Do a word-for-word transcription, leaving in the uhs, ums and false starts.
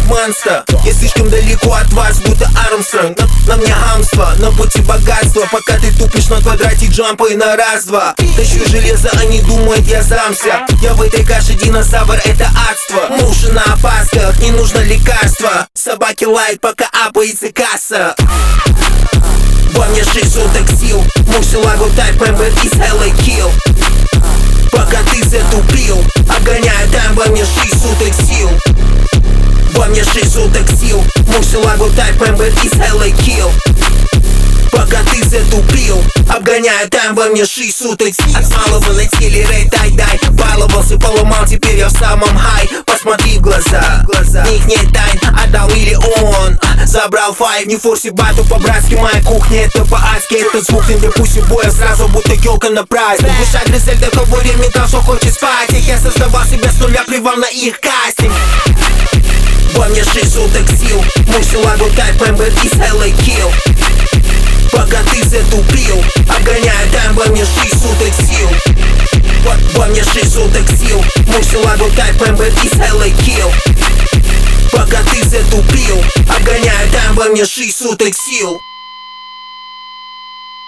монстр. Я слишком далеко от вас, будто Армстронг. На, на мне хамство, на пути богатства. Пока ты тупишь на квадрате джампа и на раз-два. Тащу железо, они думают, я сдамся. Я в этой каше динозавр, это адство. Мы уже на опасках, не нужно лекарства. Собаки лают, пока апается касса. Во мне шесть соток сил. Мурсилагу тайп мембер из эл эй Kill. Пока ты затупил, обгоняю там во мне шесть соток сил. Во мне шесть соток сил. Мурсилагу тайп мембер из эл эй Kill. Пока ты затупил, обгоняю там во мне шесть суток сил. От малого летели рей тай-дай. Баловался, поломал, теперь я в самом хай. Посмотри в глаза, в них нет тайн. Отдал миллион, забрал файв. Не форси бату по-братски, моя кухня это по-адски. Этот звук не для пусть боя сразу, будто елка на прайс. Душа Гризель, до кого металл, что хочет спать. Я создавал себя с нуля, плевал на их кастинг. Во мне шесть соток сил. Мурсилагу тайп мембер из эл эй Kill. Пока ты затупил, обгоняю там во мне шесть соток сил. Во, во мне шесть соток сил. Мурсилагу тайп мембер из эл эй Kill. Пока ты затупил, обгоняю там во мне шесть соток сил.